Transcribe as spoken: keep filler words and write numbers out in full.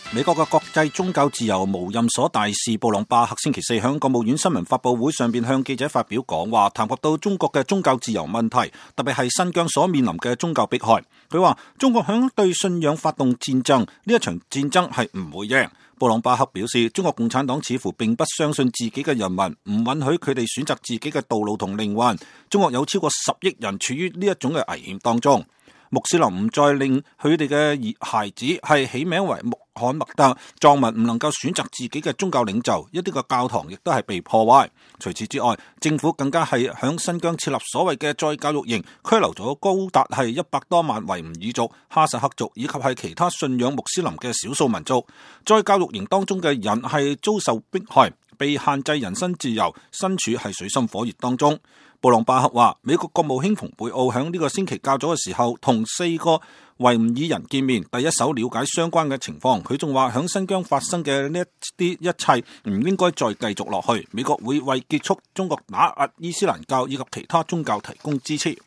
美國嘅國際宗教自由無任所大使布朗巴克星期四喺國務院新聞發佈會上邊向記者發表講話，談及到中國嘅宗教自由問題，特別係新疆所面臨嘅宗教迫害。佢話中國響對信仰發動戰爭，呢一場戰爭係唔會贏。布朗巴克表示，中國共產黨似乎並不相信自己嘅人民，唔允許佢哋選擇自己嘅道路同靈魂。中國有超過十億人處於呢一種嘅危險當中。穆斯林唔再令佢哋嘅孩子係起名為穆罕默德，藏民唔能夠選擇自己嘅宗教領袖，一啲嘅教堂亦都係被破壞。除此之外，政府更加係響新疆設立所謂嘅再教育營，拘留咗高達係一百多萬維吾爾族、哈薩克族以及係其他信仰穆斯林嘅少數民族。再教育營當中嘅人係遭受迫害，被限制人身自由，身處係水深火熱當中。布朗巴克話，美國國務卿蓬佩奧響呢個星期較早嘅時候，同四個維吾爾人見面，第一手了解相關嘅情況。佢仲話響新疆發生嘅呢一啲一切唔應該再繼續落去，美國會為結束中國打壓伊斯蘭教以及其他宗教提供支持。